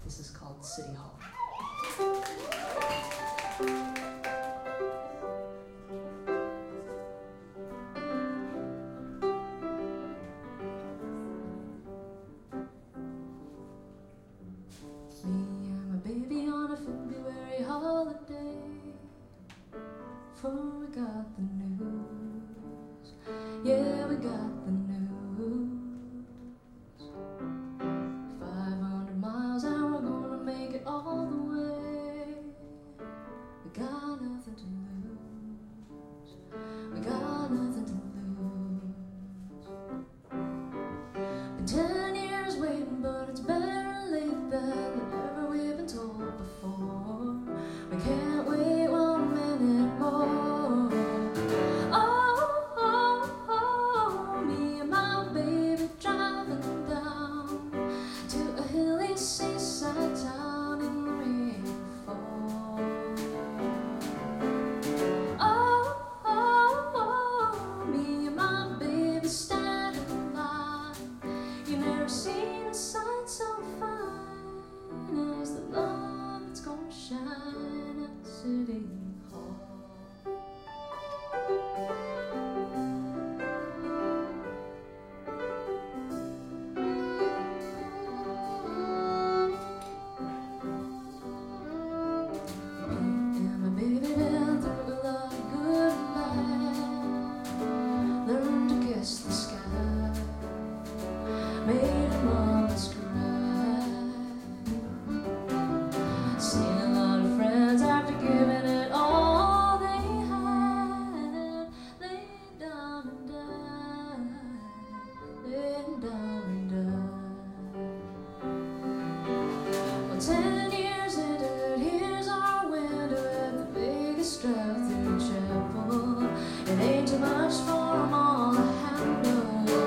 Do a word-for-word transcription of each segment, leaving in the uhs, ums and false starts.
This is called City Hall. Me and my baby on a February holiday, before we got the news. Yeah, we got the news. five hundred miles and we're gonna make it all the way. We got nothing to lose. We got nothing to lose. Been ten years waiting, but it's better late than ever we've been told before. We can't wait one minute more. Oh, oh, oh, me and my baby driving down to a hilly seaside town in the rainfall. Oh, oh, oh, me and my baby standing in line. You never seen a sight so fine as the love that's gonna shine at City Hall. The sky made a mama's cry. Seen a lot of friends after giving it all they had, laid down and died, laid down and died. Well, ten years into it, here's our window at the biggest drive-through chapel. It ain't too much for 'em all to handle.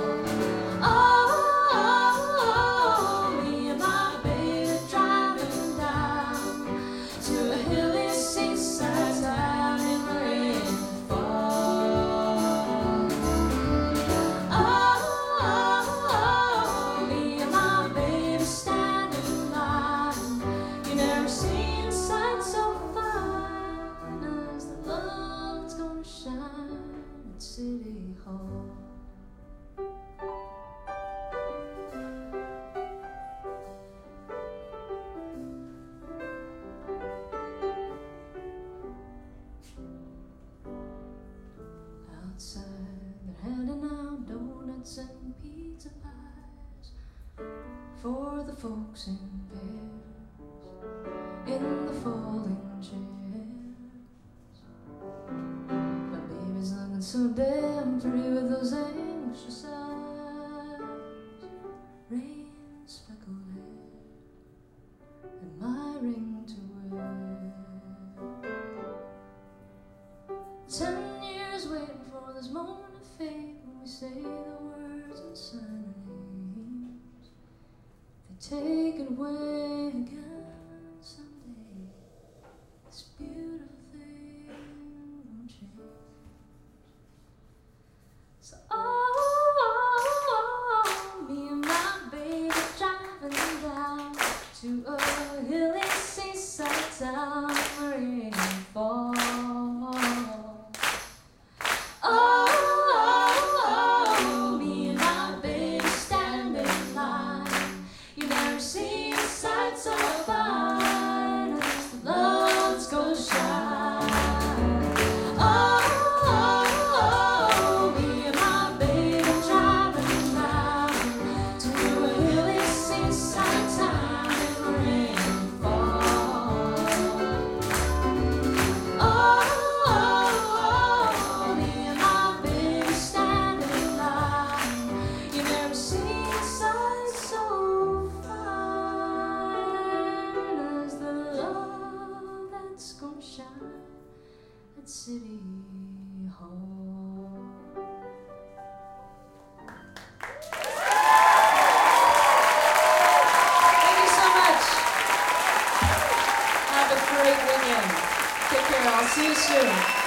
City Hall. Outside, they're handing out donuts and pizza pies for the folks in pairs in the folding chairs. So damn pretty with those anxious eyes, rain speckled hair, and my ring to wear. Ten years waiting for this moment of fate when we say the words and sign our names. They take it away again someday. This beautiful thing won't change. So, oh, oh, oh, me and my baby driving down to a hilly seaside town in rainfall. Oh, oh, oh, me and my baby standing in line. You never seen a sight so fine as the love that's gonna shine. City Hall. Thank you so much. Have a great weekend. Take care. I'll see you soon.